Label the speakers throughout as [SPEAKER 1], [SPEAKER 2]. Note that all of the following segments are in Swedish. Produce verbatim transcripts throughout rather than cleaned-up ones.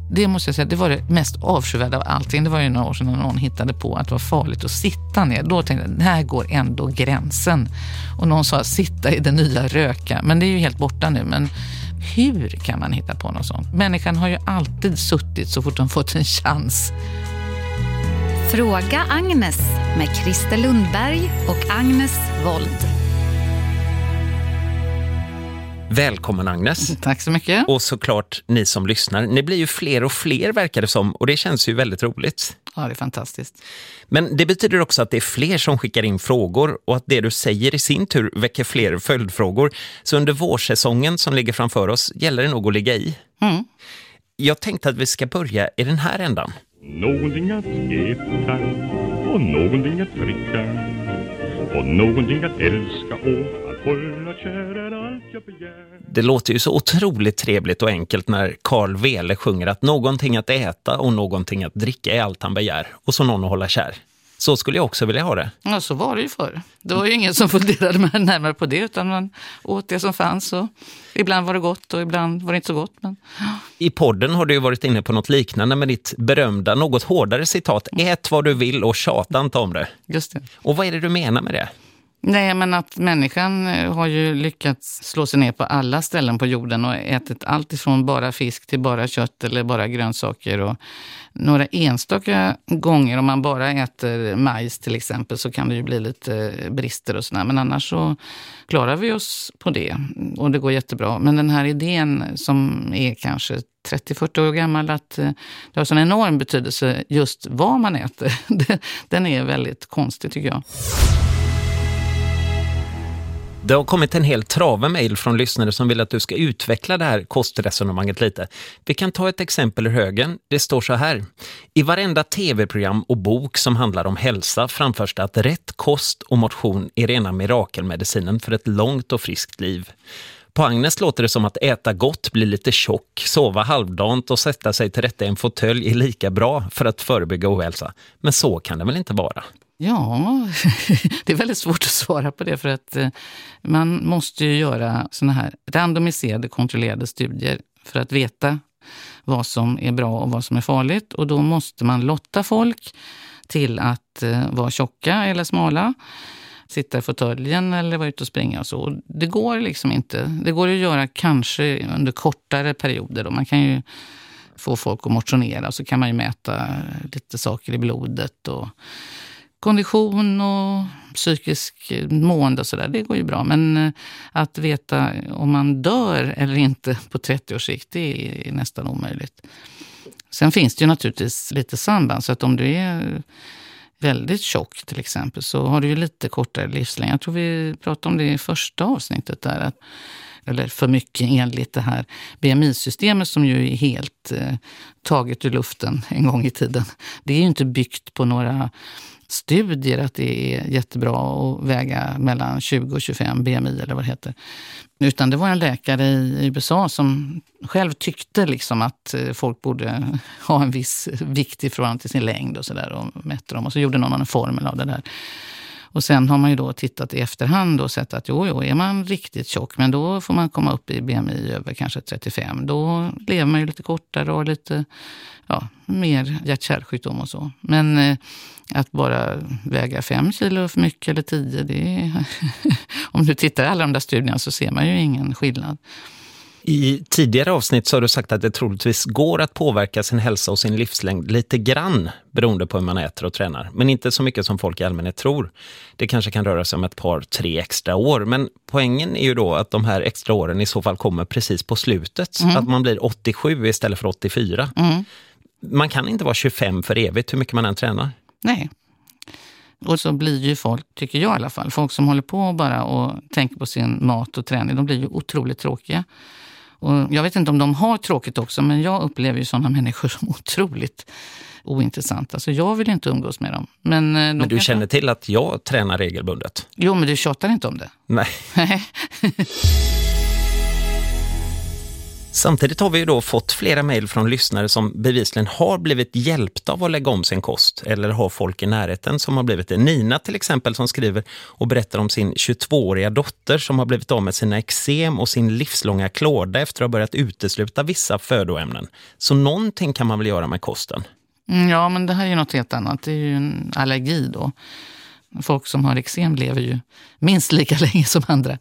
[SPEAKER 1] Det måste jag säga, det var det mest avskyvärda av allting. Det var ju några år sedan när någon hittade på att det var farligt att sitta ner. Då tänkte jag, här går ändå gränsen. Och någon sa, sitta i det nya röka. Men det är ju helt borta nu. Men hur kan man hitta på något sånt? Människan har ju alltid suttit så fort de fått en chans.
[SPEAKER 2] Fråga Agnes med Christer Lundberg och Agnes Wold.
[SPEAKER 3] Välkommen Agnes.
[SPEAKER 1] Tack så mycket.
[SPEAKER 3] Och såklart ni som lyssnar. Ni blir ju fler och fler verkar det som, och det känns ju väldigt roligt.
[SPEAKER 1] Ja, det är fantastiskt.
[SPEAKER 3] Men det betyder också att det är fler som skickar in frågor och att det du säger i sin tur väcker fler följdfrågor. Så under vårsäsongen som ligger framför oss gäller det nog att ligga i.
[SPEAKER 1] Mm.
[SPEAKER 3] Jag tänkte att vi ska börja i den här ändan.
[SPEAKER 4] Någonting att äta och någonting att dricka och någonting att älska och att hålla kära allt jag begär.
[SPEAKER 3] Det låter ju så otroligt trevligt och enkelt när Carl Wele sjunger att någonting att äta och någonting att dricka är allt han begär. Och så någon att hålla kär. Så skulle jag också vilja ha det.
[SPEAKER 1] Ja, så var det ju förr. Det var ju ingen som funderade med närmare på det, utan man åt det som fanns. Och ibland var det gott och ibland var det inte så gott. Men...
[SPEAKER 3] I podden har du ju varit inne på något liknande med ditt berömda, något hårdare citat. Ät vad du vill och tjata inte om det.
[SPEAKER 1] Just det.
[SPEAKER 3] Och vad är det du menar med det?
[SPEAKER 1] Nej, men att människan har ju lyckats slå sig ner på alla ställen på jorden och ätit allt ifrån bara fisk till bara kött eller bara grönsaker. Och några enstaka gånger om man bara äter majs till exempel så kan det ju bli lite brister och sådär. Men annars så klarar vi oss på det och det går jättebra. Men den här idén som är kanske trettio till fyrtio år gammal att det har sån enorm betydelse just vad man äter, den är väldigt konstig tycker jag.
[SPEAKER 3] Det har kommit en hel trave mejl från lyssnare som vill att du ska utveckla det här kostresonemanget lite. Vi kan ta ett exempel ur högen. Det står så här. I varenda tv-program och bok som handlar om hälsa framförs det att rätt kost och motion är rena mirakelmedicinen för ett långt och friskt liv. På Agnes låter det som att äta gott, bli lite tjock, sova halvdant och sätta sig till rätta i en fåtölj är lika bra för att förebygga ohälsa. Men så kan det väl inte vara?
[SPEAKER 1] Ja, det är väldigt svårt att svara på det för att man måste ju göra såna här randomiserade, kontrollerade studier för att veta vad som är bra och vad som är farligt. Och då måste man lotta folk till att vara tjocka eller smala, sitta i fåtöljen eller vara ute och springa och så. Det går liksom inte. Det går att göra kanske under kortare perioder då. Man kan ju få folk att motionera och så kan man ju mäta lite saker i blodet och kondition och psykisk mående och sådär, det går ju bra. Men att veta om man dör eller inte på trettio års sikt, det är nästan omöjligt. Sen finns det ju naturligtvis lite samband, så att om du är väldigt tjock till exempel så har du ju lite kortare livslängd. Jag tror vi pratade om det i första avsnittet där, att, eller för mycket enligt det här B M I-systemet som ju är helt eh, taget ur luften en gång i tiden. Det är ju inte byggt på några studier att det är jättebra att väga mellan tjugo och tjugofem B M I eller vad det heter. Utan det var en läkare i U S A som själv tyckte liksom att folk borde ha en viss vikt i förhållande till sin längd och sådär och mätte dem. Och så gjorde någon en formel av det där. Och sen har man ju då tittat i efterhand och sett att jo, jo, är man riktigt tjock, men då får man komma upp i B M I över kanske trettiofem. Då lever man ju lite kortare och lite ja, mer hjärt-kärlsjukdom och så. Men eh, att bara väga fem kilo för mycket eller tio, det är om du tittar i alla de där studierna så ser man ju ingen skillnad.
[SPEAKER 3] I tidigare avsnitt så har du sagt att det troligtvis går att påverka sin hälsa och sin livslängd lite grann beroende på hur man äter och tränar. Men inte så mycket som folk i allmänhet tror. Det kanske kan röra sig om ett par, tre extra år. Men poängen är ju då att de här extra åren i så fall kommer precis på slutet. Mm. Att man blir åttiosju istället för åttiofyra. Mm. Man kan inte vara tjugofem för evigt hur mycket man än tränar.
[SPEAKER 1] Nej. Och så blir ju folk, tycker jag i alla fall, folk som håller på bara och tänker på sin mat och träning, de blir ju otroligt tråkiga. Och jag vet inte om de har tråkigt också, men jag upplever ju sådana människor som otroligt ointressanta. Så jag vill inte umgås med dem. Men,
[SPEAKER 3] men du kanske... känner till att jag tränar regelbundet?
[SPEAKER 1] Jo, men du tjatar inte om det.
[SPEAKER 3] Nej. Samtidigt har vi ju då fått flera mejl från lyssnare som bevisligen har blivit hjälpta av att lägga om sin kost, eller har folk i närheten som har blivit det. Nina till exempel som skriver och berättar om sin tjugotvååriga dotter som har blivit av med sina eksem och sin livslånga klåda efter att ha börjat utesluta vissa födoämnen. Så någonting kan man väl göra med kosten?
[SPEAKER 1] Ja, men det här är ju något helt annat. Det är ju en allergi då. Folk som har eksem lever ju minst lika länge som andra.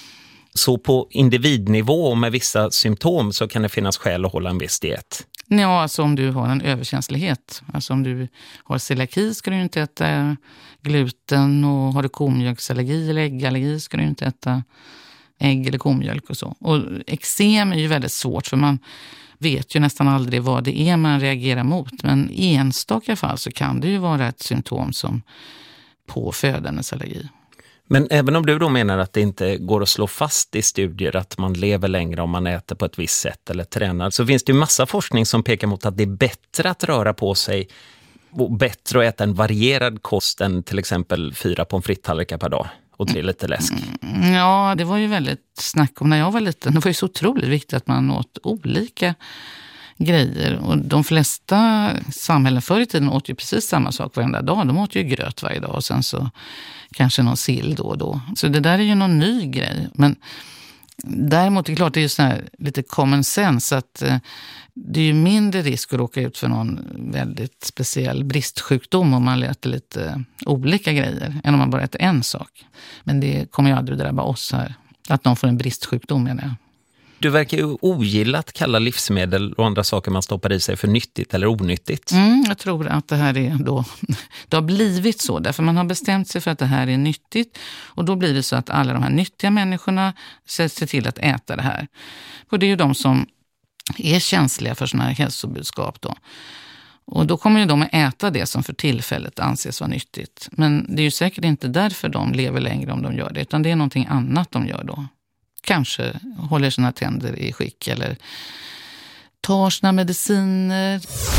[SPEAKER 3] Så på individnivå och med vissa symptom så kan det finnas skäl att hålla en viss diet?
[SPEAKER 1] Ja, alltså om du har en överkänslighet. Alltså om du har celiaki ska du ju inte äta gluten, och har du komjölksallergi eller äggallergi ska du ju inte äta ägg eller komjölk och så. Och eksem är ju väldigt svårt för man vet ju nästan aldrig vad det är man reagerar mot. Men i enstaka fall så kan det ju vara ett symptom som på födoämnesallergi.
[SPEAKER 3] Men även om du då menar att det inte går att slå fast i studier att man lever längre om man äter på ett visst sätt eller tränar, så finns det ju massa forskning som pekar mot att det är bättre att röra på sig och bättre att äta en varierad kost än till exempel fyra pommes frites-tallrikar per dag och tre liter läsk.
[SPEAKER 1] Ja, det var ju väldigt snack om när jag var liten. Det var ju så otroligt viktigt att man åt olika grejer. Och de flesta samhällen förr i tiden åt ju precis samma sak varenda dag. De åt ju gröt varje dag och sen så kanske någon sill då och då. Så det där är ju någon ny grej. Men däremot är det klart det är ju så här lite common sense att eh, det är ju mindre risk att råka ut för någon väldigt speciell bristsjukdom om man äter lite olika grejer än om man bara äter en sak. Men det kommer ju aldrig drabba oss här. Att någon får en bristsjukdom menar jag.
[SPEAKER 3] Du verkar ju ogilla att kalla livsmedel och andra saker man stoppar i sig för nyttigt eller onyttigt.
[SPEAKER 1] Mm, jag tror att det här är då, det har blivit så därför man har bestämt sig för att det här är nyttigt och då blir det så att alla de här nyttiga människorna ser till att äta det här. Och det är ju de som är känsliga för sådana här hälsobudskap då. Och då kommer ju de att äta det som för tillfället anses vara nyttigt. Men det är ju säkert inte därför de lever längre om de gör det utan det är någonting annat de gör då. Kanske håller sina tänder i skick eller tar sina mediciner.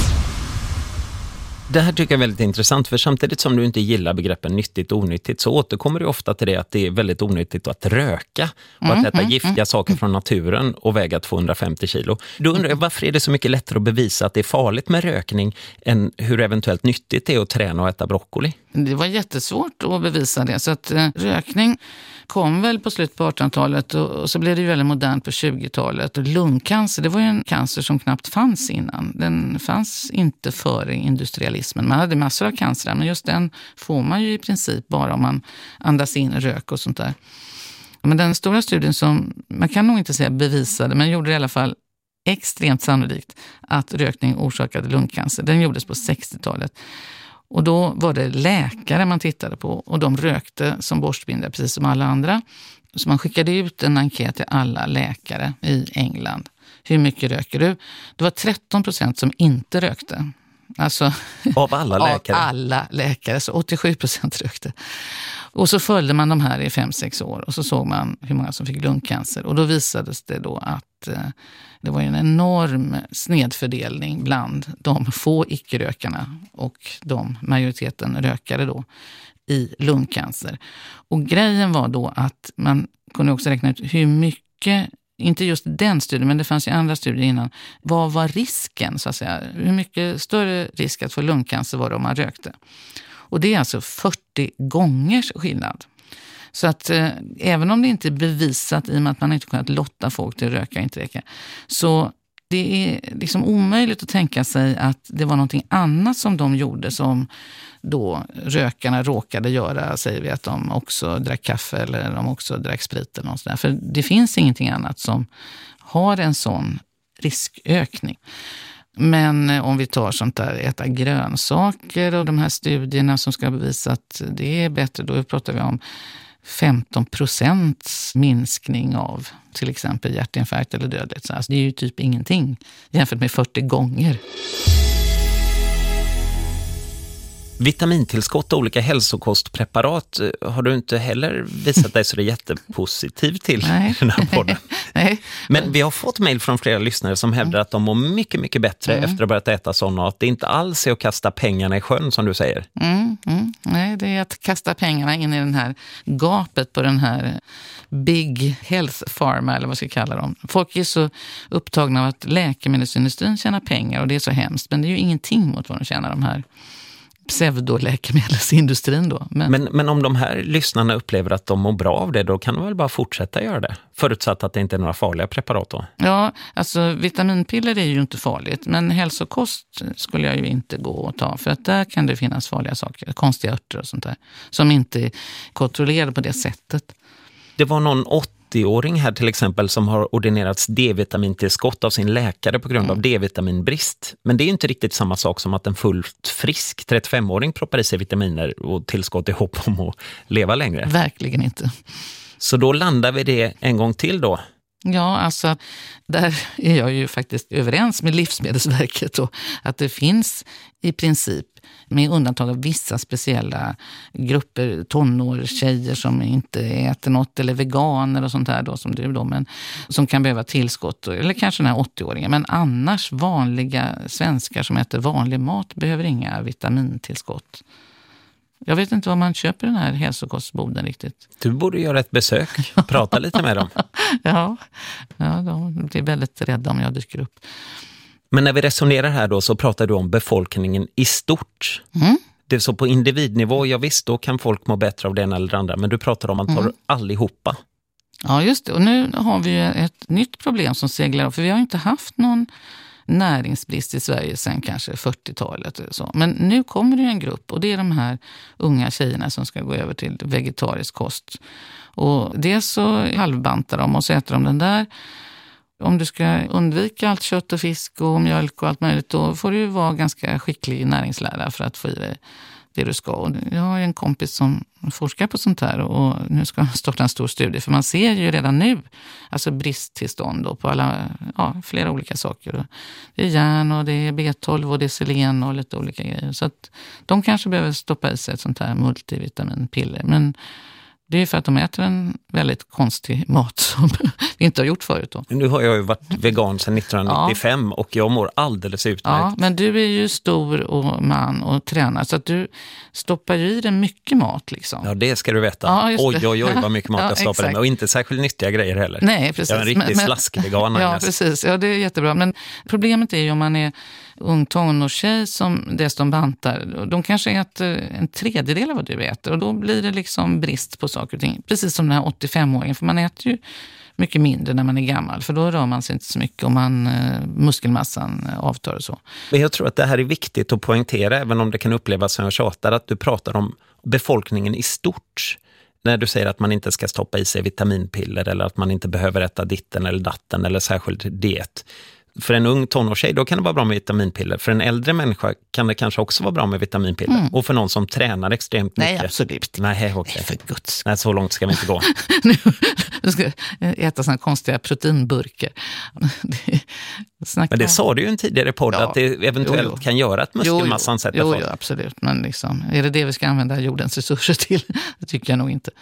[SPEAKER 3] Det här tycker jag är väldigt intressant för samtidigt som du inte gillar begreppen nyttigt och onyttigt så återkommer du ofta till det att det är väldigt onyttigt att röka och
[SPEAKER 1] Mm,
[SPEAKER 3] att äta
[SPEAKER 1] mm,
[SPEAKER 3] giftiga
[SPEAKER 1] mm.
[SPEAKER 3] saker från naturen och väga tvåhundrafemtio kilo. Då undrar jag varför är det så mycket lättare att bevisa att det är farligt med rökning än hur eventuellt nyttigt det är att träna och äta broccoli?
[SPEAKER 1] Det var jättesvårt att bevisa det. Så att eh, rökning kom väl på slutet på artonhundratalet och, och så blev det ju väldigt modernt på tjugotalet. Och lungcancer, det var ju en cancer som knappt fanns innan. Den fanns inte före industrialismen. Man hade massor av cancer, men just den får man ju i princip bara om man andas in rök och sånt där. Men den stora studien som, man kan nog inte säga bevisade, men gjorde i alla fall extremt sannolikt att rökning orsakade lungcancer. Den gjordes på sextiotalet. Och då var det läkare man tittade på och de rökte som borstbindare precis som alla andra. Så man skickade ut en enkät till alla läkare i England. Hur mycket röker du? Det var tretton procent som inte rökte. Alltså,
[SPEAKER 3] av alla läkare?
[SPEAKER 1] Av alla läkare, så åttiosju procent rökte. Och så följde man de här i fem sex år och så såg man hur många som fick lungcancer. Och då visades det då att eh, det var en enorm snedfördelning bland de få icke-rökarna och de majoriteten rökare då i lungcancer. Och grejen var då att man kunde också räkna ut hur mycket, inte just den studien, men det fanns ju andra studier innan. Vad var risken så att säga? Hur mycket större risk att få lungcancer var det om man rökte? Och det är alltså fyrtio gångers skillnad. Så att eh, även om det inte är bevisat i och med att man inte kunnat lotta folk till att röka och inte röka, så det är liksom omöjligt att tänka sig att det var någonting annat som de gjorde som då rökarna råkade göra, säger vi att de också drack kaffe eller de också drack sprit eller något sådär. För det finns ingenting annat som har en sån riskökning. Men om vi tar sånt där, äta grönsaker och de här studierna som ska bevisa att det är bättre, då pratar vi om femton procents minskning av till exempel hjärtinfarkt eller dödlighet. Alltså det är ju typ ingenting jämfört med fyrtio gånger.
[SPEAKER 3] Vitamintillskott och olika hälsokostpreparat har du inte heller visat dig så det är jättepositiv till
[SPEAKER 1] Nej.
[SPEAKER 3] den här podden.
[SPEAKER 1] Nej.
[SPEAKER 3] Men vi har fått mejl från flera lyssnare som hävdar att de mår mycket, mycket bättre mm. efter att ha börjat äta sådana och att det inte alls är att kasta pengarna i sjön som du säger.
[SPEAKER 1] Mm, mm. Nej, det är att kasta pengarna in i den här gapet på den här big health pharma eller vad ska jag kalla dem. Folk är så upptagna av att läkemedelsindustrin tjänar pengar och det är så hemskt. Men det är ju ingenting mot vad de tjänar de här pseudoläkemedelsindustrin då. Men... Men,
[SPEAKER 3] men om de här lyssnarna upplever att de mår bra av det, då kan de väl bara fortsätta göra det? Förutsatt att det inte är några farliga preparat då?
[SPEAKER 1] Ja, alltså vitaminpiller är ju inte farligt. Men hälsokost skulle jag ju inte gå och ta. För att där kan det finnas farliga saker, konstiga örter och sånt där. Som inte är kontrollerade på det sättet.
[SPEAKER 3] Det var någon åttio-åring här till exempel som har ordinerats D-vitamintillskott av sin läkare på grund mm. av D-vitaminbrist. Men det är inte riktigt samma sak som att en fullt frisk trettiofem-åring proppar i sig vitaminer och tillskott i hopp om att leva längre.
[SPEAKER 1] Verkligen inte.
[SPEAKER 3] Så då landar vi det en gång till då.
[SPEAKER 1] Ja, alltså där är jag ju faktiskt överens med Livsmedelsverket då, att det finns i princip med undantag av vissa speciella grupper, tonår, tjejer som inte äter något eller veganer och sånt där då som du då, men som kan behöva tillskott eller kanske den här åttio-åringen. Men annars vanliga svenskar som äter vanlig mat behöver inga vitamintillskott. Jag vet inte vad man köper den här hälsokostboden riktigt.
[SPEAKER 3] Du borde göra ett besök, prata lite med dem.
[SPEAKER 1] Ja, ja, de blir väldigt rädda om jag dyker upp.
[SPEAKER 3] Men när vi resonerar här då så pratar du om befolkningen i stort.
[SPEAKER 1] Mm.
[SPEAKER 3] Det är så på individnivå, ja visst, då kan folk må bättre av det ena eller det andra. Men du pratar om antal mm. allihopa.
[SPEAKER 1] Ja, just det. Och nu har vi ju ett nytt problem som seglar upp. För vi har inte haft någon näringsbrist i Sverige sedan kanske fyrtiotalet eller så. Men nu kommer det en grupp och det är de här unga tjejerna som ska gå över till vegetarisk kost. Och det så halvbantar de och så äter de den där. Om du ska undvika allt kött och fisk och mjölk och allt möjligt, då får du vara ganska skicklig näringslärare för att få i dig det du ska. Och jag har en kompis som forskar på sånt här och nu ska han starta en stor studie. För man ser ju redan nu alltså bristtillstånd då på alla, ja, flera olika saker. Det är järn och det är B tolv och det är selen och lite olika grejer. Så att de kanske behöver stoppa i sig ett sånt här multivitaminpiller. Men det är för att de äter en väldigt konstig mat som vi inte har gjort förut då.
[SPEAKER 3] Nu har jag ju varit vegan sedan nittonhundranittiofem ja. Och jag mår alldeles utmärkt.
[SPEAKER 1] Ja, men du är ju stor och man och tränar så att du stoppar i dig mycket mat liksom.
[SPEAKER 3] Ja, det ska du veta. Ja, oj, oj, oj vad mycket mat ja, jag stoppar i mig. Och inte särskilt nyttiga grejer heller.
[SPEAKER 1] Nej, precis.
[SPEAKER 3] Jag är en riktig
[SPEAKER 1] men,
[SPEAKER 3] slaskvegan.
[SPEAKER 1] Ja, precis. Ja, det är jättebra. Men problemet är ju om man är ung tonårstjej som dessutom bantar. De kanske äter en tredjedel av vad du äter och då blir det liksom brist på saker och ting. Precis som den här åttiofem-åringen, för man äter ju mycket mindre när man är gammal, för då rör man sig inte så mycket och man, muskelmassan avtar och så.
[SPEAKER 3] Men jag tror att det här är viktigt att poängtera, även om det kan upplevas som jag tjatar, att du pratar om befolkningen i stort. När du säger att man inte ska stoppa i sig vitaminpiller eller att man inte behöver äta ditten eller datten eller särskilt diet. För en ung tonårstjej, då kan det vara bra med vitaminpiller. För en äldre människa kan det kanske också vara bra med vitaminpiller. Mm. Och för någon som tränar extremt mycket.
[SPEAKER 1] Nej, absolut.
[SPEAKER 3] Nej, okay.
[SPEAKER 1] Nej, för guds.
[SPEAKER 3] Nej, så långt ska vi inte gå.
[SPEAKER 1] Du ska äta såna konstiga proteinburkar.
[SPEAKER 3] Men det sa du ju en tidigare podd, ja, att det eventuellt jo, jo. kan göra att muskelmassan sätter
[SPEAKER 1] jo,
[SPEAKER 3] fart.
[SPEAKER 1] Jo, absolut. Men liksom, är det det vi ska använda jordens resurser till? Det tycker jag nog inte.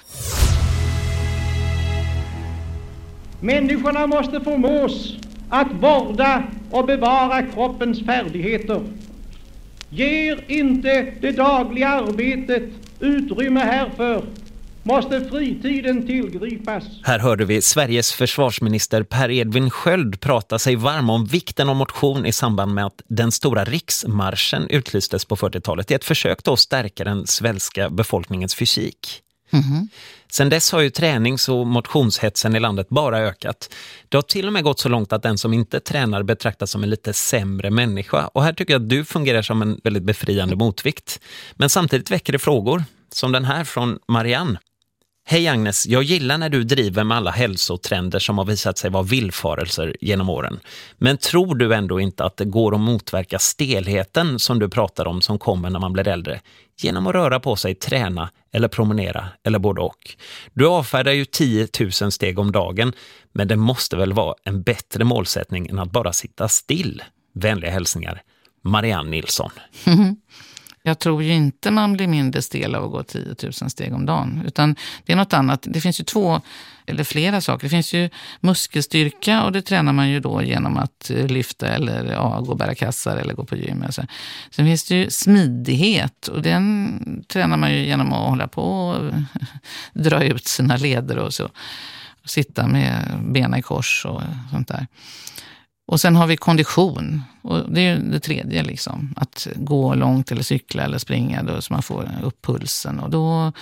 [SPEAKER 5] Människorna måste förmås att vårda och bevara kroppens färdigheter. Ger inte det dagliga arbetet utrymme härför, måste fritiden tillgripas.
[SPEAKER 3] Här hörde vi Sveriges försvarsminister Per Edvin Sköld prata sig varm om vikten av motion i samband med att den stora riksmarschen utlystes på fyrtiotalet i ett försök att stärka den svenska befolkningens fysik. Mm-hmm. Sen dess har ju tränings- och motionshetsen i landet bara ökat. Det har till och med gått så långt att den som inte tränar betraktas som en lite sämre människa. Och här tycker jag att du fungerar som en väldigt befriande motvikt. Men samtidigt väcker det frågor, som den här från Marianne. Hej Agnes, jag gillar när du driver med alla hälsotrender som har visat sig vara villfarelser genom åren. Men tror du ändå inte att det går att motverka stelheten som du pratar om som kommer när man blir äldre? Genom att röra på sig, träna eller promenera eller både och. Du avfärdar ju tio tusen steg om dagen, men det måste väl vara en bättre målsättning än att bara sitta still. Vänliga hälsningar, Marianne Nilsson.
[SPEAKER 1] Jag tror ju inte man blir mindre stel av att gå tio tusen steg om dagen. Utan det är något annat. Det finns ju två eller flera saker. Det finns ju muskelstyrka och det tränar man ju då genom att lyfta eller ja, gå och bära kassar eller gå på gym. Alltså. Sen finns det ju smidighet och den tränar man ju genom att hålla på och dra ut sina leder och så. Sitta med benen i kors och sånt där. Och sen har vi kondition. Och det är det tredje liksom. Att gå långt eller cykla eller springa då, så man får upp pulsen. Och då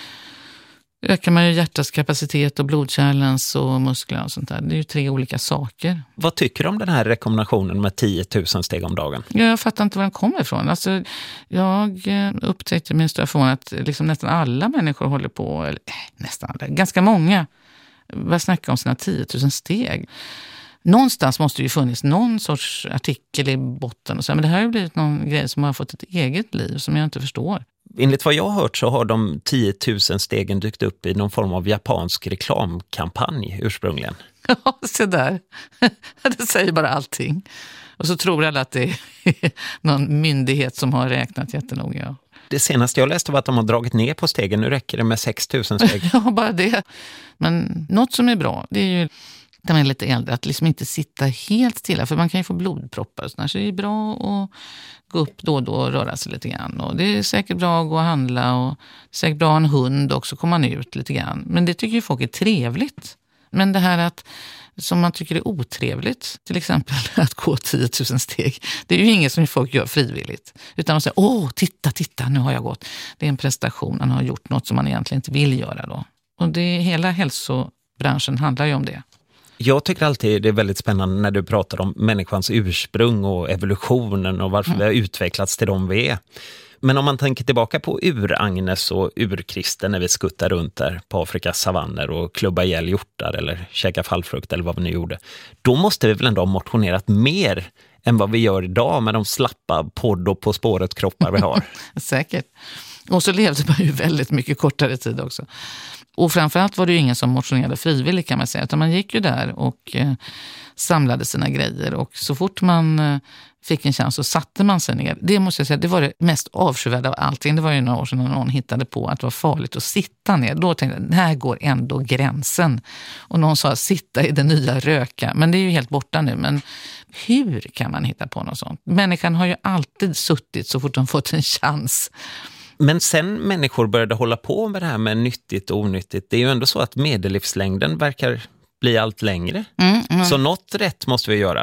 [SPEAKER 1] ökar man ju hjärtats kapacitet och blodkärlens och muskler och sånt där. Det är ju tre olika saker.
[SPEAKER 3] Vad tycker du om den här rekommendationen med tio tusen steg om dagen?
[SPEAKER 1] Jag fattar inte var den kommer ifrån. Alltså, jag upptäckte min stora förvåning att liksom nästan alla människor håller på, eller nästan alla, ganska många, vad snackar om sina tio tusen steg. Någonstans måste det ju funnits någon sorts artikel i botten och så, men det här har ju blivit någon grej som har fått ett eget liv som jag inte förstår.
[SPEAKER 3] Enligt vad jag har hört så har de tio tusen stegen dykt upp i någon form av japansk reklamkampanj ursprungligen.
[SPEAKER 1] Ja, se där. Det säger bara allting. Och så tror alla att det är någon myndighet som har räknat jättenoga.
[SPEAKER 3] Det senaste jag läste var att de har dragit ner på stegen. Nu räcker det med sex tusen steg.
[SPEAKER 1] Ja, bara det. Men något som är bra, det är ju när man är lite äldre, att liksom inte sitta helt stilla. För man kan ju få blodproppar och sådär. Så det är bra att gå upp då och då och röra sig lite grann. Och det är säkert bra att gå och handla och det är säkert bra att ha en hund också, komma man ut lite grann. Men det tycker ju folk är trevligt. Men det här att, som man tycker är otrevligt, till exempel att gå tio tusen steg, det är ju inget som folk gör frivilligt. Utan de säger, åh, titta, titta, nu har jag gått. Det är en prestation, man har gjort något som man egentligen inte vill göra då. Och det, hela hälsobranschen handlar ju om det.
[SPEAKER 3] Jag tycker alltid det är väldigt spännande när du pratar om människans ursprung och evolutionen och varför mm. vi har utvecklats till de vi är. Men om man tänker tillbaka på ur-Agnes och ur-Kristen när vi skuttar runt där på Afrikas savanner och klubba ihjäl hjortar eller käka fallfrukt eller vad vi nu gjorde. Då måste vi väl ändå ha motionerat mer än vad vi gör idag med de slappa podd- och på spåret kroppar vi har.
[SPEAKER 1] Säkert. Och så levde man ju väldigt mycket kortare tid också. Och framförallt var det ju ingen som motionerade frivilligt kan man säga. Utan man gick ju där och eh, samlade sina grejer. Och så fort man eh, fick en chans så satte man sig ner. Det måste jag säga, det var det mest avskyvärda av allting. Det var ju några år sedan när någon hittade på att det var farligt att sitta ner. Då tänkte jag, här går ändå gränsen. Och någon sa, sitta i det nya röka. Men det är ju helt borta nu. Men hur kan man hitta på något sånt? Människan har ju alltid suttit så fort de fått en chans.
[SPEAKER 3] Men sen människor började hålla på med det här med nyttigt och onyttigt. Det är ju ändå så att medellivslängden verkar bli allt längre. Mm, mm. Så något rätt måste vi göra.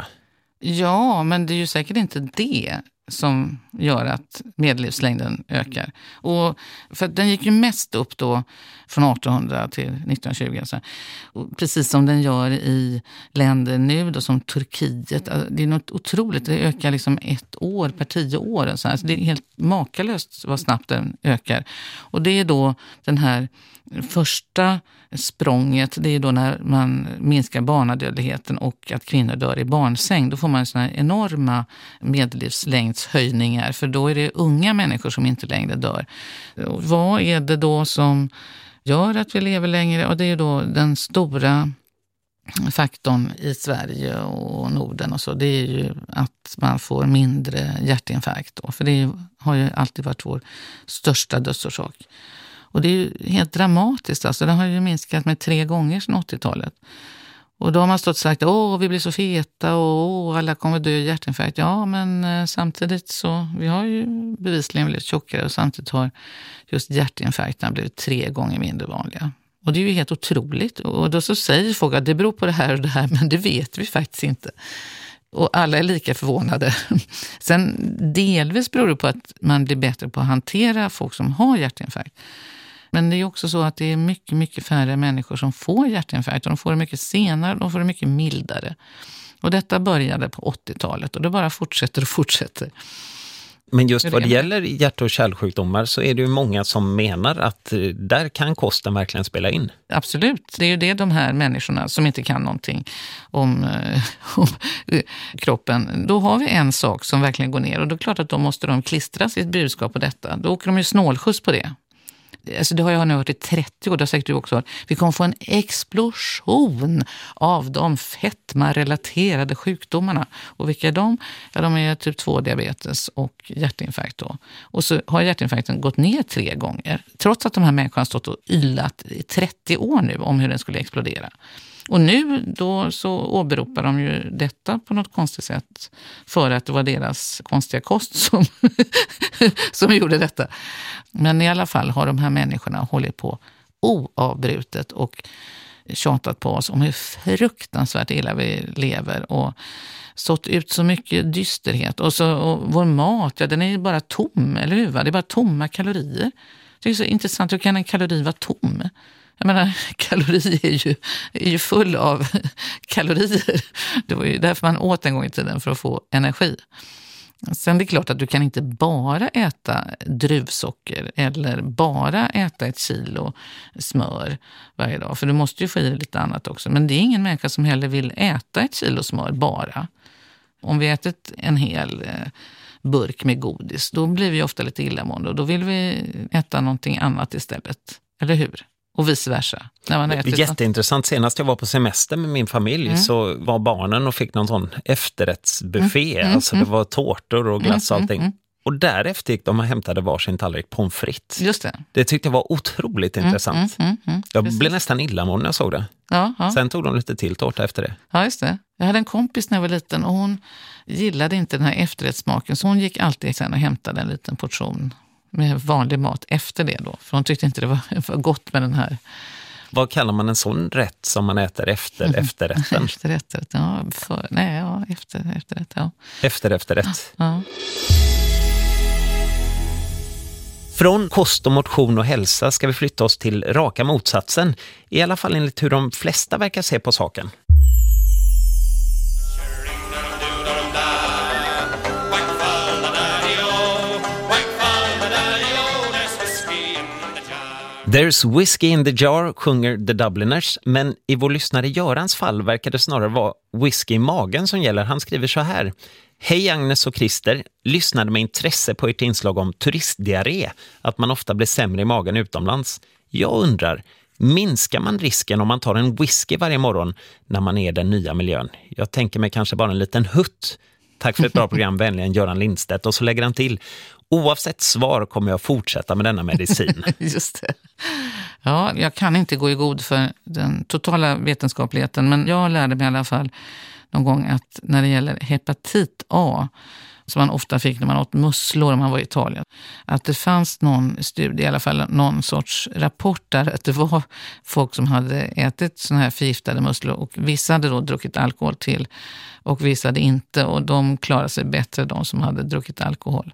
[SPEAKER 3] Ja, men det är ju säkert inte det som gör att medellivslängden ökar. Och för den gick ju mest upp då från artonhundra till nittonhundratjugo. Så. Och precis som den gör i länder nu då, som Turkiet. Det är något otroligt. Det ökar liksom ett år per tio år. Så här. Så det är helt makalöst vad snabbt den ökar. Och det är då den här första språnget, det är då när man minskar barnadödligheten och att kvinnor dör i barnsäng. Då får man såna här enorma medellivslängdshöjningar, för då är det unga människor som inte längre dör. Och vad är det då som gör att vi lever längre? Och det är då den stora faktorn i Sverige och Norden och så, det är ju att man får mindre hjärtinfarkt då, för det har ju alltid varit vår största dödsorsak. Och det är ju helt dramatiskt, alltså det har ju minskat med tre gånger sedan åttiotalet. Och då har man stått och sagt, åh vi blir så feta och åh, alla kommer dö i hjärtinfarkt. Ja, men eh, samtidigt så, vi har ju bevisligen blivit tjockare och samtidigt har just hjärtinfarkterna blivit tre gånger mindre vanliga. Och det är ju helt otroligt. Och då så säger folk att det beror på det här och det här, men det vet vi faktiskt inte. Och alla är lika förvånade. Sen delvis beror det på att man blir bättre på att hantera folk som har hjärtinfarkt. Men det är också så att det är mycket, mycket färre människor som får hjärtinfarkt. Och de får det mycket senare och de får det mycket mildare. Och detta började på åttiotalet och det bara fortsätter och fortsätter. Men just vad det gäller hjärt- och kärlsjukdomar så är det ju många som menar att där kan kosten verkligen spela in. Absolut, det är ju det de här människorna som inte kan någonting om, om kroppen. Då har vi en sak som verkligen går ner och då är det klart att då måste de klistra sitt budskap på detta. Då åker de ju snålskjuts på det.
[SPEAKER 1] alltså det har jag nu hört i trettio år, det har säkert du också hört. Vi kommer få en explosion av de fetma-relaterade sjukdomarna. Och vilka är de? Ja, de är typ två diabetes och hjärtinfarkt då. Och så har hjärtinfarkten gått ner tre gånger. Trots att de här människorna har stått och yllat i trettio år nu om hur den skulle explodera. Och nu då så åberopar de ju detta på något konstigt sätt för att det var deras konstiga kost som, som gjorde detta. Men i alla fall har de här människorna hållit på oavbrutet och tjatat på oss om hur fruktansvärt illa vi lever och stått ut så mycket dysterhet. Och, så, och vår mat, ja, den är ju bara tom, eller hur? Det är bara tomma kalorier. Det är så intressant, hur kan en kalori vara tom? Jag menar, kalori är ju, är ju full av kalorier. Det var ju därför man åt en gång i tiden, för att få energi. Sen det är klart att du kan inte bara äta druvsocker eller bara äta ett kilo smör varje dag. För du måste ju få i lite annat också. Men det är ingen människa som heller vill äta ett kilo smör bara. Om vi ätit en hel burk med godis, då blir vi ofta lite illamående. Och då vill vi äta någonting annat istället. Eller hur? Och vice versa. När man äter
[SPEAKER 3] jätteintressant. Senast jag var på semester med min familj mm. så var barnen och fick någon sån efterrättsbuffé. Mm. Alltså det var tårtor och glass och allting. Mm. Och därefter gick de och hämtade varsin tallrik pommes frites.
[SPEAKER 1] Just det.
[SPEAKER 3] Det tyckte jag var otroligt
[SPEAKER 1] mm.
[SPEAKER 3] intressant.
[SPEAKER 1] Mm. Mm. Mm.
[SPEAKER 3] Jag blev nästan illamående när jag såg det.
[SPEAKER 1] Ja, ja.
[SPEAKER 3] Sen tog de lite till tårta efter det.
[SPEAKER 1] Ja, just det. Jag hade en kompis när jag var liten och hon gillade inte den här efterrättssmaken. Så hon gick alltid sen och hämtade en liten portion med vanlig mat efter det då. För hon tyckte inte det var, var gott med den här.
[SPEAKER 3] Vad kallar man en sån rätt som man äter efter mm. efterrätten?
[SPEAKER 1] Efterrätt, ja. För, nej, ja, efter, efterrätt, ja.
[SPEAKER 3] Efter efterrätt.
[SPEAKER 1] Ja.
[SPEAKER 3] Från kost och motion och hälsa ska vi flytta oss till raka motsatsen. I alla fall enligt hur de flesta verkar se på saken. There's whiskey in the jar, sjunger The Dubliners, men i vår lyssnare Görans fall verkar det snarare vara whisky i magen som gäller. Han skriver så här: Hej Agnes och Christer, lyssnade med intresse på ert inslag om turistdiarré, att man ofta blir sämre i magen utomlands. Jag undrar, minskar man risken om man tar en whisky varje morgon när man är i den nya miljön? Jag tänker mig kanske bara en liten hutt. Tack för ett bra program, vänligen Göran Lindstedt. Och så lägger han till: oavsett svar kommer jag fortsätta med denna medicin.
[SPEAKER 1] Just det. Ja, jag kan inte gå i god för den totala vetenskapligheten, men jag lärde mig i alla fall någon gång att när det gäller hepatit A, som man ofta fick när man åt musslor om man var i Italien, att det fanns någon studie, i alla fall någon sorts rapport där, att det var folk som hade ätit såna här förgiftade musslor och vissa hade då druckit alkohol till och vissa hade inte, och de klarade sig bättre, de som hade druckit alkohol.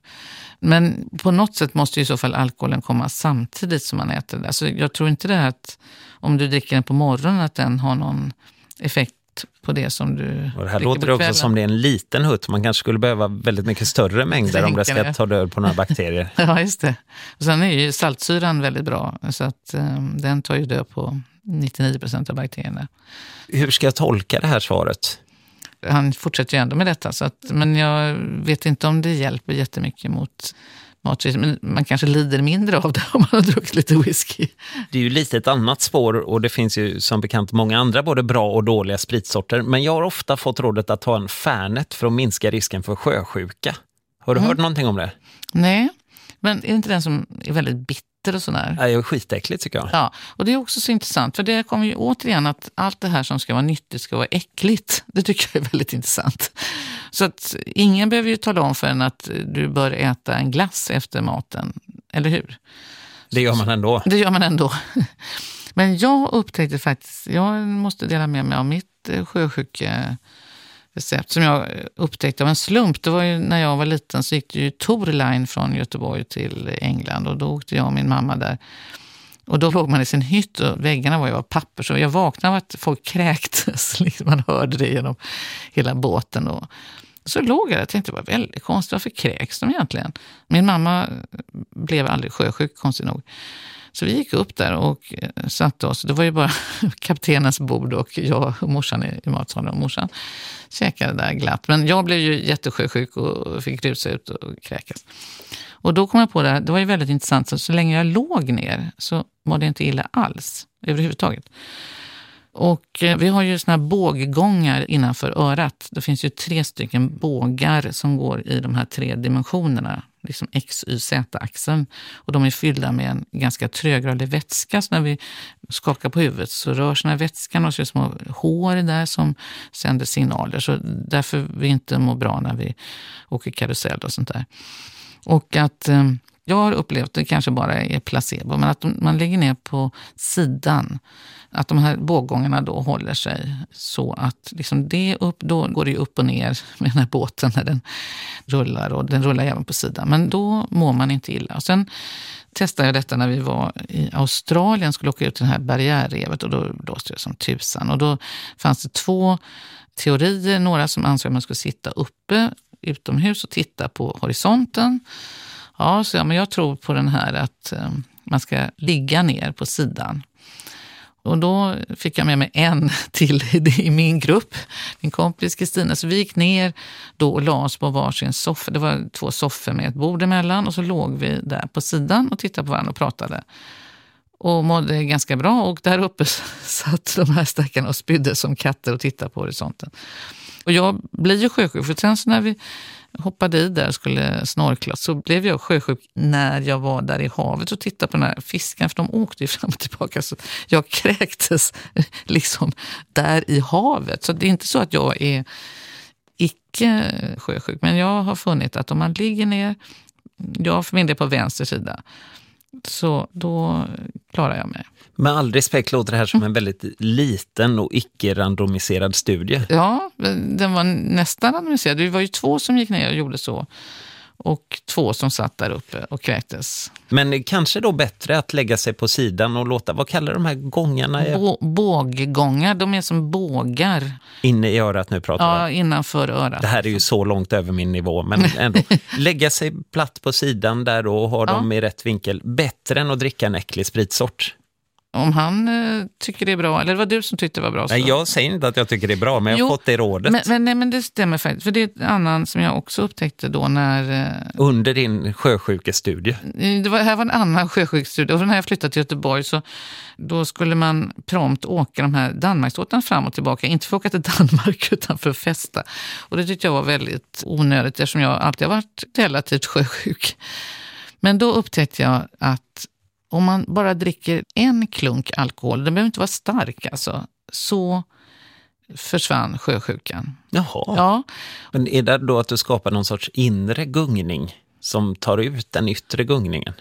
[SPEAKER 1] Men på något sätt måste ju i så fall alkoholen komma samtidigt som man äter det. Så jag tror inte det här att om du dricker den på morgonen att den har någon effekt på det som du...
[SPEAKER 3] Och det här låter det också som det är en liten hutt. Man kanske skulle behöva väldigt mycket större mängder om det ska ta död på några bakterier.
[SPEAKER 1] Ja, just det. Och sen är ju saltsyran väldigt bra, så att um, den tar ju död på nittionio procent av bakterierna.
[SPEAKER 3] Hur ska jag tolka det här svaret?
[SPEAKER 1] Han fortsätter ju ändå med detta, så att, men jag vet inte om det hjälper jättemycket mot matrisen. Men man kanske lider mindre av det om man har druckit lite whisky.
[SPEAKER 3] Det är ju lite ett annat spår, och det finns ju som bekant många andra både bra och dåliga spritsorter. Men jag har ofta fått rådet att ta en Fernet för att minska risken för sjösjuka. Har du mm. hört någonting om det?
[SPEAKER 1] Nej, men är det inte den som är väldigt bitter och sådär?
[SPEAKER 3] Det är ju skitäckligt tycker jag.
[SPEAKER 1] Ja, och det är också så intressant, för det kommer ju återigen att allt det här som ska vara nyttigt ska vara äckligt. Det tycker jag är väldigt intressant. Så att ingen behöver ju tala om för en att du bör äta en glass efter maten, eller hur?
[SPEAKER 3] Det gör man ändå.
[SPEAKER 1] Det gör man ändå. Men jag upptäckte faktiskt, jag måste dela med mig av mitt sjösjuke recept som jag upptäckte av en slump. Det var ju när jag var liten så gick det ju Tor Line från Göteborg till England, och då åkte jag och min mamma där. Och då låg man i sin hytt och väggarna var ju av papper, så jag vaknade av att folk kräktes. Liksom man hörde det genom hela båten. Och så låg jag där och tänkte, det var väldigt konstigt, varför kräks de egentligen? Min mamma blev aldrig sjösjuk, konstigt nog. Så vi gick upp där och satte oss. Det var ju bara kaptenens bord och jag och morsan i matsalen, och morsan käkade där glatt. Men jag blev ju jättesjösjuk och fick rusa ut och kräkas. Och då kom jag på det här, det var ju väldigt intressant, så, så länge jag låg ner så var det inte illa alls överhuvudtaget. Och eh, vi har ju såna här båggångar innanför örat. Det finns ju tre stycken bågar som går i de här tre dimensionerna, liksom X, Y, Z-axeln. Och de är fyllda med en ganska trögrörlig vätska, så när vi skakar på huvudet så rör sig den här vätskan och så är det små hår där som sänder signaler. Så därför vi inte mår bra när vi åker karusell och sånt där. Och att eh, jag har upplevt, det kanske bara är placebo, men att man lägger ner på sidan, att de här båggångarna då håller sig så att liksom det upp, då går det upp och ner med den här båten när den rullar, och den rullar även på sidan. Men då mår man inte illa. Och sen testade jag detta när vi var i Australien, skulle åka ut till det här barriärrevet, och då blåste det som tusan. Och då fanns det två teorier, några som ansåg att man skulle sitta uppe utomhus och titta på horisonten. Ja, så ja, men jag tror på den här att eh, man ska ligga ner på sidan. Och då fick jag med mig en till i min grupp, min kompis Kristina. Så vi gick ner då och la oss på varsin soffa. Det var två soffor med ett bord emellan, och så låg vi där på sidan och tittade på varandra och pratade. Och mådde ganska bra, och där uppe satt de här stackarna och spydde som katter och tittade på horisonten. Och jag blir ju sjösjuk, för sen så när vi hoppade i där och skulle snorkla så blev jag sjösjuk när jag var där i havet och tittade på den här fisken, för de åkte ju fram och tillbaka, så jag kräktes liksom där i havet. Så det är inte så att jag är icke sjösjuk, men jag har funnit att om man ligger ner, jag för min del på vänster sida, så då klarar jag mig.
[SPEAKER 3] Med all respekt låter det här som en väldigt liten och icke-randomiserad studie.
[SPEAKER 1] Ja, den var nästan randomiserad. Det var ju två som gick ner och gjorde så. Och två som satt där uppe och kräktes.
[SPEAKER 3] Men kanske då bättre att lägga sig på sidan och låta, vad kallar de här gångarna?
[SPEAKER 1] Bå- båggångar, de är som bågar.
[SPEAKER 3] Inne i örat nu pratar
[SPEAKER 1] Ja,
[SPEAKER 3] vi.
[SPEAKER 1] innanför örat.
[SPEAKER 3] Det här är ju så långt över min nivå, men ändå. Lägga sig platt på sidan där då och ha
[SPEAKER 1] Ja.
[SPEAKER 3] dem i rätt vinkel. Bättre än att dricka en äcklig spritsort.
[SPEAKER 1] Om han eh, tycker det är bra, eller det var du som tyckte det var bra. Så.
[SPEAKER 3] Nej, jag säger inte att jag tycker det är bra, men jag har
[SPEAKER 1] Jo,
[SPEAKER 3] fått det rådet.
[SPEAKER 1] Men, men, nej, men det stämmer faktiskt. För det är ett annan som jag också upptäckte då när... Eh,
[SPEAKER 3] Under din sjösjukestudie.
[SPEAKER 1] Det var, här var en annan sjösjukstudie, och när jag flyttade till Göteborg så då skulle man prompt åka de här Danmarksbåtarna fram och tillbaka, inte för att åka till Danmark utan för att festa. Och det tyckte jag var väldigt onödigt eftersom jag alltid har varit relativt sjösjuk. Men då upptäckte jag att om man bara dricker en klunk alkohol, den behöver inte vara stark alltså, så försvann sjösjukan.
[SPEAKER 3] Jaha.
[SPEAKER 1] Ja.
[SPEAKER 3] Men är det då att du skapar någon sorts inre gungning som tar ut den yttre gungningen?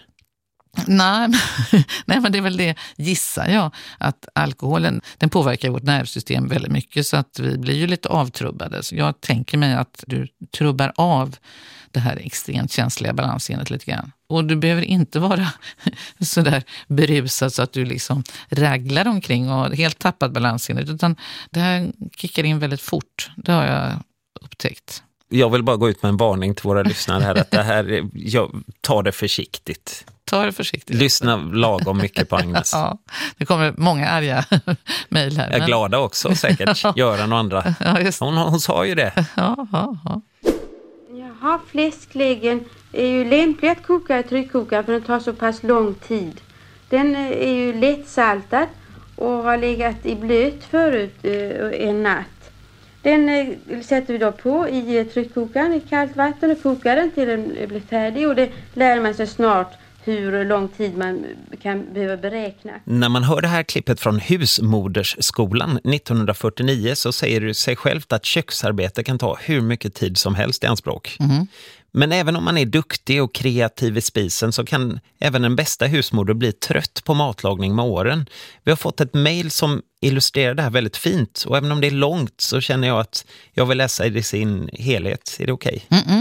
[SPEAKER 1] Nej, nej, men det är väl det, gissar jag, att alkoholen, den påverkar vårt nervsystem väldigt mycket, så att vi blir ju lite avtrubbade. Så jag tänker mig att du trubbar av det här extremt känsliga balansseendet lite grann. Och du behöver inte vara så där berusad så att du liksom raglar omkring och har helt tappat balansseendet, utan det här kickar in väldigt fort. Det har jag upptäckt.
[SPEAKER 3] Jag vill bara gå ut med en varning till våra lyssnare här, att det här, jag tar det försiktigt.
[SPEAKER 1] Ta det försiktigt.
[SPEAKER 3] Lyssna lagom mycket på Agnes.
[SPEAKER 1] Ja, det kommer många arga mejl här.
[SPEAKER 3] Jag är
[SPEAKER 1] men...
[SPEAKER 3] glada också säkert, Göran och andra.
[SPEAKER 1] Ja, just...
[SPEAKER 3] hon, hon sa ju det.
[SPEAKER 1] Ja, ja, ja.
[SPEAKER 6] Jaha, fläskläggen är ju lämplig att koka i tryckkokaren för den tar så pass lång tid. Den är ju lättsaltad och har legat i blöt förut eh, en natt. Den eh, sätter vi då på i eh, tryckkokaren i kallt vatten och kokar den till den blir färdig, och det lär man sig snart hur lång tid man kan behöva beräkna. När
[SPEAKER 3] man hör det här klippet från husmodersskolan nittonhundrafyrtionio så säger det sig självt att köksarbete kan ta hur mycket tid som helst i anspråk. Mm. Men även om man är duktig och kreativ i spisen så kan även den bästa husmoder bli trött på matlagning med åren. Vi har fått ett mejl som illustrerar det här väldigt fint, och även om det är långt så känner jag att jag vill läsa det i sin helhet. Är det okej? Okay?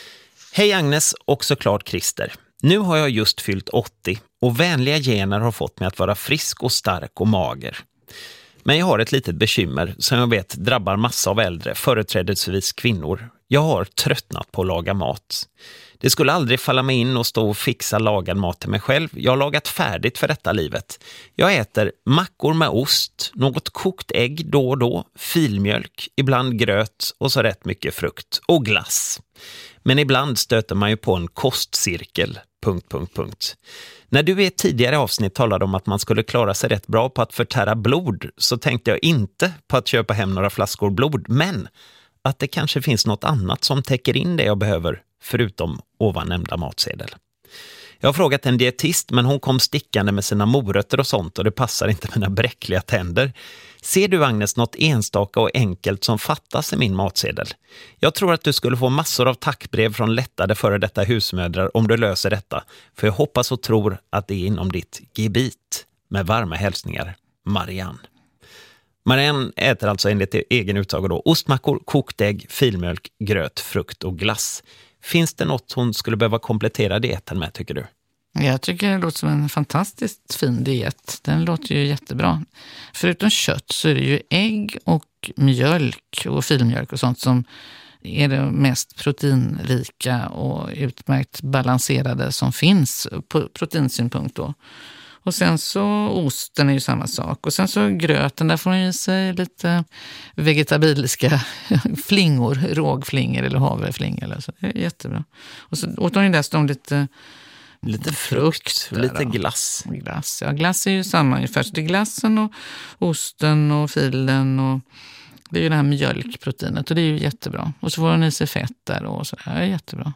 [SPEAKER 3] Hej Agnes och såklart Christer. Nu har jag just fyllt åttio och vänliga gener har fått mig att vara frisk och stark och mager. Men jag har ett litet bekymmer som jag vet drabbar massa av äldre, företrädesvis kvinnor. Jag har tröttnat på att laga mat. Det skulle aldrig falla mig in och stå och fixa lagad mat till mig själv. Jag har lagat färdigt för detta livet. Jag äter mackor med ost, något kokt ägg då och då, filmjölk, ibland gröt och så rätt mycket frukt och glass. Men ibland stöter man ju på en kostcirkel. Punkt, punkt, punkt. När du i ett tidigare avsnitt talade om att man skulle klara sig rätt bra på att förtära blod, så tänkte jag inte på att köpa hem några flaskor blod, men att det kanske finns något annat som täcker in det jag behöver förutom ovan nämnda matsedel. Jag har frågat en dietist, men hon kom stickande med sina morötter och sånt och det passar inte mina bräckliga tänder. Ser du, Agnes, något enstaka och enkelt som fattas i min matsedel? Jag tror att du skulle få massor av tackbrev från lättade före detta husmödrar om du löser detta, för jag hoppas och tror att det är inom ditt gebit. Med varma hälsningar, Marianne. Marianne äter alltså enligt egen uttag då ostmackor, kokt ägg, filmjölk, gröt, frukt och glass. Finns det något hon skulle behöva komplettera dieten med, tycker du?
[SPEAKER 1] Jag tycker det låter som en fantastiskt fin diet. Den låter ju jättebra. Förutom kött så är det ju ägg och mjölk och filmjölk och sånt som är det mest proteinrika och utmärkt balanserade som finns på proteinsynpunkt då. Och sen så osten är ju samma sak. Och sen så gröten, där får man i sig lite vegetabiliska flingor, rågflingor eller havreflingor. Eller så. Det är jättebra. Och så åt hon ju dessutom lite,
[SPEAKER 3] lite frukt, där, lite glass.
[SPEAKER 1] Glass, ja. Glass är ju samma ungefär. Så det är glassen och osten och filen och det är ju det här mjölkproteinet och det är ju jättebra. Och så får hon i sig fett där och så. Det är jättebra.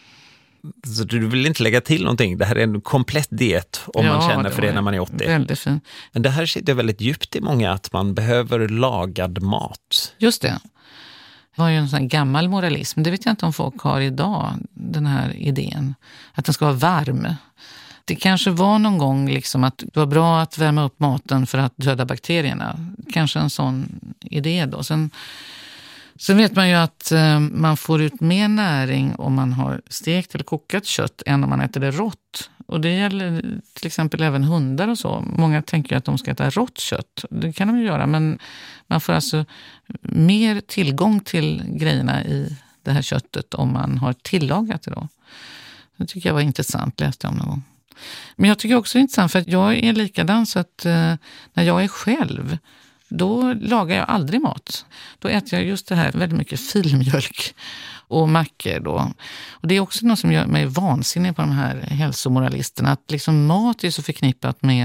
[SPEAKER 3] Så du vill inte lägga till någonting? Det här är en komplett diet om ja, man känner det för det när man är åttio.
[SPEAKER 1] Väldigt fin.
[SPEAKER 3] Men det här sitter väldigt djupt i många att man behöver lagad mat.
[SPEAKER 1] Just det. Det var ju en sån här gammal moralism. Det vet jag inte om folk har idag, den här idén. Att den ska vara varm. Det kanske var någon gång liksom att det var bra att värma upp maten för att döda bakterierna. Kanske en sån idé då. Sen... Sen vet man ju att eh, man får ut mer näring om man har stekt eller kokat kött än om man äter det rått. Och det gäller till exempel även hundar och så. Många tänker att de ska äta rått kött. Det kan de ju göra, men man får alltså mer tillgång till grejerna i det här köttet om man har tillagat det då. Det tycker jag var intressant, läste jag om någon gång. Men jag tycker också det är intressant för att jag är likadan så att eh, när jag är själv... Då lagar jag aldrig mat. Då äter jag just det här väldigt mycket filmjölk och mackor då. Och det är också något som gör mig vansinnig på de här hälsomoralisterna. Att liksom mat är så förknippat med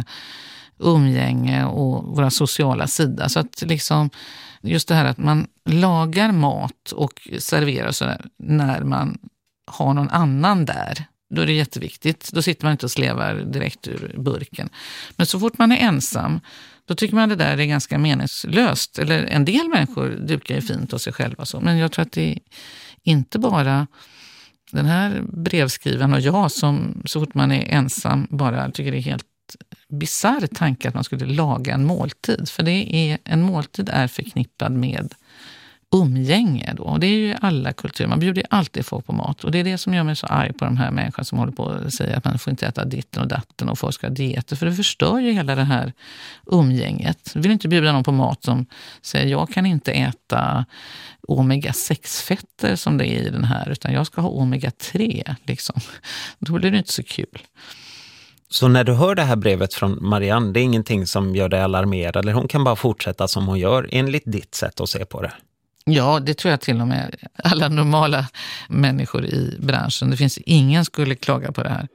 [SPEAKER 1] umgänge och våra sociala sida. Så att liksom just det här att man lagar mat och serverar sådär när man har någon annan där. Då är det jätteviktigt. Då sitter man inte och slevar direkt ur burken. Men så fort man är ensam, då tycker man det där är ganska meningslöst. Eller en del människor dukar ju fint åt sig själva. Så. Men jag tror att det är inte bara den här brevskrivaren och jag som så fort man är ensam bara tycker det är helt bizarr tanke att man skulle laga en måltid. För det är, en måltid är förknippad med umgänge då. Och det är ju alla kulturer. Man bjuder alltid folk på mat. Och det är det som gör mig så arg på de här människorna som håller på och säger att man får inte äta ditten och datten och folk ska ha dieter. För det förstör ju hela det här umgänget. Jag vill inte bjuda någon på mat som säger jag kan inte äta omega sex fetter som det är i den här. Utan jag ska ha omega tre liksom. Då blir det inte så kul.
[SPEAKER 3] Så när du hör det här brevet från Marianne, det är ingenting som gör dig alarmerad? Eller hon kan bara fortsätta som hon gör enligt ditt sätt att se på det?
[SPEAKER 1] Ja, det tror jag till och med alla normala människor i branschen. Det finns ingen skulle klaga på det här.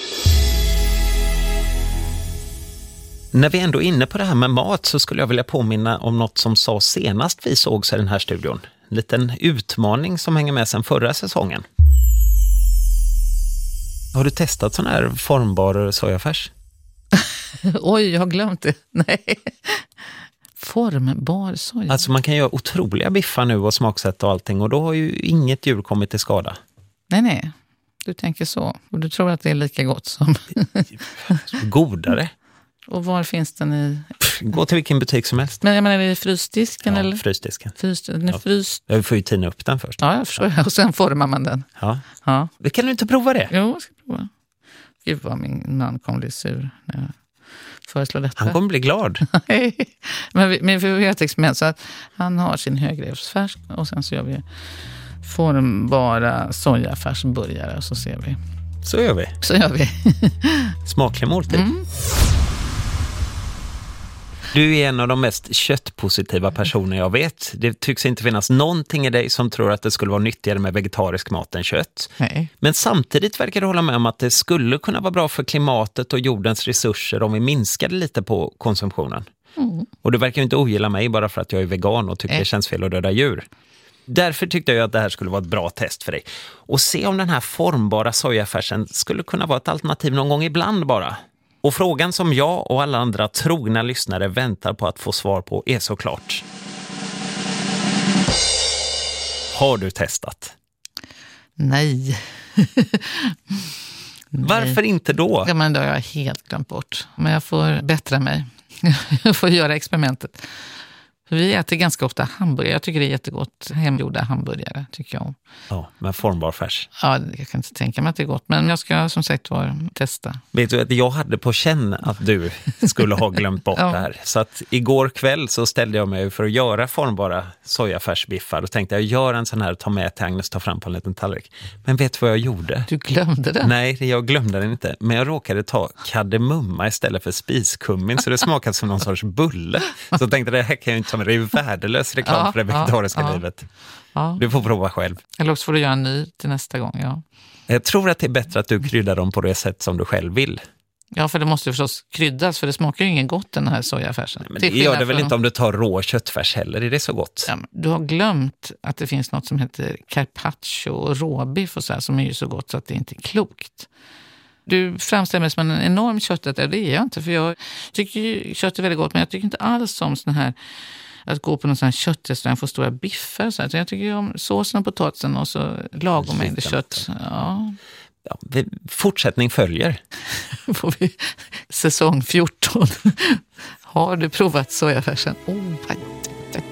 [SPEAKER 3] När vi ändå är inne på det här med mat så skulle jag vilja påminna om något som sa senast vi sågs i den här studion. En liten utmaning som hänger med sedan förra säsongen. Har du testat sån här formbar sojafärs?
[SPEAKER 1] Oj, jag har glömt det. Nej. Formbar soja.
[SPEAKER 3] Alltså man kan göra otroliga biffar nu och smaksätta och allting och då har ju inget djur kommit till skada.
[SPEAKER 1] Nej, nej. Du tänker så. Och du tror att det är lika gott som...
[SPEAKER 3] Godare.
[SPEAKER 1] Och var finns den i...
[SPEAKER 3] Gå till vilken butik som helst.
[SPEAKER 1] Men jag menar, är det i frysdisken?
[SPEAKER 3] Ja,
[SPEAKER 1] eller?
[SPEAKER 3] frysdisken.
[SPEAKER 1] Fryst, den är
[SPEAKER 3] ja.
[SPEAKER 1] fryst.
[SPEAKER 3] Jag får ju tina upp den först.
[SPEAKER 1] Ja, jag förstår. Och sen formar man den.
[SPEAKER 3] Ja.
[SPEAKER 1] Ja.
[SPEAKER 3] Det kan du inte prova det?
[SPEAKER 1] Jo, jag ska prova. Gud vad min man kommer bli sur när jag föreslår detta.
[SPEAKER 3] Han kommer bli glad.
[SPEAKER 1] men, vi, men vi får göra ett experiment så att han har sin högrevsfärs och sen så gör vi formbara sojafärsburgare och så ser vi.
[SPEAKER 3] Så gör vi.
[SPEAKER 1] Så gör vi.
[SPEAKER 3] Smaklig måltid. Mm. Du är en av de mest köttpositiva personer jag vet. Det tycks inte finnas någonting i dig som tror att det skulle vara nyttigare med vegetarisk mat än kött.
[SPEAKER 1] Nej.
[SPEAKER 3] Men samtidigt verkar du hålla med om att det skulle kunna vara bra för klimatet och jordens resurser om vi minskade lite på konsumtionen. Mm. Och du verkar ju inte ogilla mig bara för att jag är vegan och tycker Nej. Det känns fel att döda djur. Därför tyckte jag att det här skulle vara ett bra test för dig. Och se om den här formbara sojafärsen skulle kunna vara ett alternativ någon gång ibland bara. Och frågan som jag och alla andra trogna lyssnare väntar på att få svar på är såklart: har du testat?
[SPEAKER 1] Nej.
[SPEAKER 3] Varför inte då?
[SPEAKER 1] Ja, men då har jag helt glömt bort. Men jag får bättra mig. Jag får göra experimentet. Vi äter ganska ofta hamburgare. Jag tycker det är jättegott. Hemgjorda hamburgare tycker jag om.
[SPEAKER 3] Ja, med formbar färs.
[SPEAKER 1] Ja, jag kan inte tänka mig att det är gott. Men jag ska som sagt var testa.
[SPEAKER 3] Vet du att jag hade på känn att du skulle ha glömt bort ja. det här. Så att igår kväll så ställde jag mig för att göra formbara sojafärsbiffar. Och tänkte jag gör en sån här, ta med till Agnes, ta fram på en liten tallrik. Men vet du vad jag gjorde?
[SPEAKER 1] Du glömde den?
[SPEAKER 3] Nej, jag glömde den inte. Men jag råkade ta kardemumma istället för spiskummin. Så det smakade som någon sorts bulle. Så jag tänkte det här kan jag inte ta med. Det är ju värdelös reklam ja, för det vegetariska ja, livet. Ja. Du får prova själv.
[SPEAKER 1] Eller också får du göra en ny till nästa gång, ja.
[SPEAKER 3] Jag tror att det är bättre att du kryddar dem på det sätt som du själv vill.
[SPEAKER 1] Ja, för det måste ju förstås kryddas, för det smakar ju ingen gott den här sojafärsen.
[SPEAKER 3] Men det gör det väl från... inte om du tar rå köttfärs heller, är det så gott?
[SPEAKER 1] Ja, du har glömt att det finns något som heter carpaccio och råbiff och så här, som är ju så gott så att det inte är klokt. Du framställer mig som en enorm köttätare, det är jag inte, för jag tycker ju kött är väldigt gott, men jag tycker inte alls om sån här att gå på någon sån här köttrestaurang och få stora biffar. Så jag tycker ju om såsen och potatisen och så lagom mängder kött. Ja.
[SPEAKER 3] Ja, fortsättning följer.
[SPEAKER 1] Får vi säsong fjorton. Har du provat sojafärsen? Oh, tack, tack.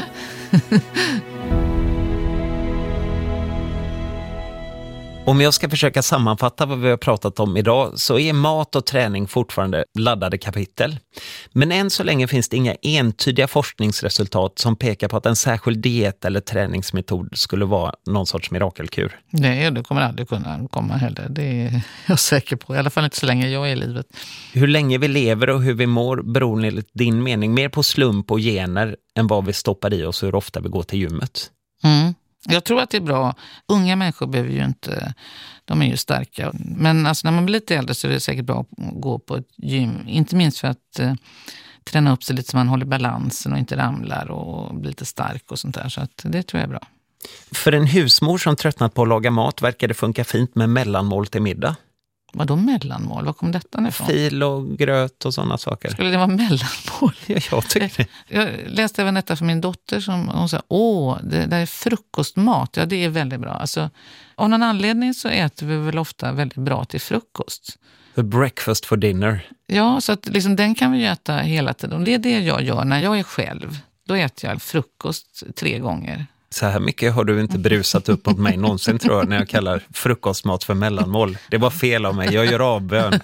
[SPEAKER 3] Om jag ska försöka sammanfatta vad vi har pratat om idag så är mat och träning fortfarande laddade kapitel. Men än så länge finns det inga entydiga forskningsresultat som pekar på att en särskild diet eller träningsmetod skulle vara någon sorts mirakelkur.
[SPEAKER 1] Nej, det kommer aldrig kunna komma heller. Det är jag säker på. I alla fall inte så länge jag är i livet.
[SPEAKER 3] Hur länge vi lever och hur vi mår beror enligt din mening mer på slump och gener än vad vi stoppar i oss och hur ofta vi går till gymmet.
[SPEAKER 1] Mm. Jag tror att det är bra. Unga människor behöver ju inte, de är ju starka. Men alltså när man blir lite äldre så är det säkert bra att gå på ett gym. Inte minst för att eh, träna upp sig lite så man håller balansen och inte ramlar och blir lite stark och sånt där. Så att det tror jag är bra.
[SPEAKER 3] För en husmor som tröttnat på att laga mat verkar det funka fint med mellanmål till middag.
[SPEAKER 1] Vadå mellanmål? Vad kom detta ifrån?
[SPEAKER 3] Fil och gröt och sådana saker.
[SPEAKER 1] Skulle det vara mellanmål?
[SPEAKER 3] Ja, jag tycker det.
[SPEAKER 1] Jag läste även detta för min dotter som hon sa, åh, det där är frukostmat. Ja, det är väldigt bra. Alltså, av någon anledning så äter vi väl ofta väldigt bra till frukost.
[SPEAKER 3] The breakfast for dinner.
[SPEAKER 1] Ja, så att liksom, den kan vi ju äta hela tiden. Och det är det jag gör när jag är själv. Då äter jag frukost tre gånger.
[SPEAKER 3] Så här mycket har du inte brusat upp mot mig någonsin tror jag när jag kallar frukostmat för mellanmål. Det var fel av mig, jag gör avbön.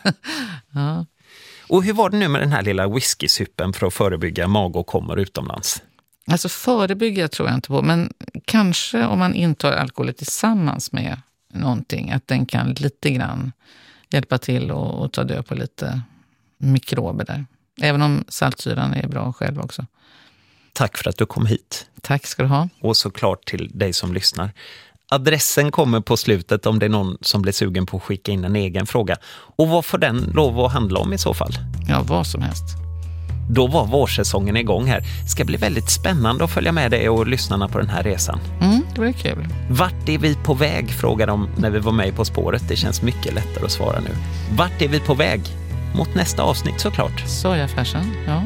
[SPEAKER 3] Ja. Och hur var det nu med den här lilla whiskysuppen för att förebygga magåkommor utomlands?
[SPEAKER 1] Alltså förebygga tror jag inte på, men kanske om man intar alkohol tillsammans med någonting, att den kan lite grann hjälpa till och, och ta död på lite mikrober där. Även om saltsyran är bra själv också.
[SPEAKER 3] Tack för att du kom hit.
[SPEAKER 1] Tack ska du ha.
[SPEAKER 3] Och såklart till dig som lyssnar. Adressen kommer på slutet om det är någon som blir sugen på att skicka in en egen fråga. Och vad får den lov att handla om i så fall?
[SPEAKER 1] Ja, vad som helst.
[SPEAKER 3] Då var vårsäsongen igång här. Det ska bli väldigt spännande att följa med dig och lyssnarna på den här resan.
[SPEAKER 1] Mm, det blir kul.
[SPEAKER 3] Vart är vi på väg, frågade de när vi var med På spåret. Det känns mycket lättare att svara nu. Vart är vi på väg? Mot nästa avsnitt såklart.
[SPEAKER 1] Sojafärsen, ja.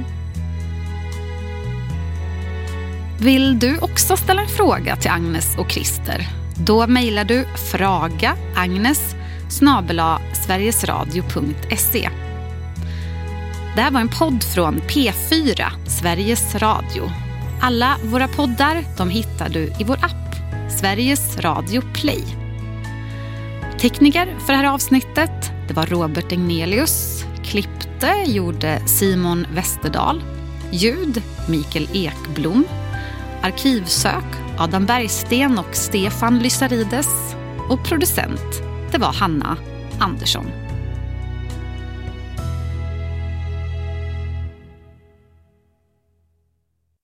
[SPEAKER 2] Vill du också ställa en fråga till Agnes och Christer? Då mejlar du fraga agnes snabel-a sverigesradio punkt se. Det här var en podd från P fyra, Sveriges Radio. Alla våra poddar de hittar du i vår app, Sveriges Radio Play. Tekniker för det här avsnittet, det var Robert Egnelius. Klippte gjorde Simon Westerdahl. Ljud, Mikael Ekblom. Arkivsök, Adam Bergsten och Stefan Lysarides. Och producent, det var Hanna Andersson.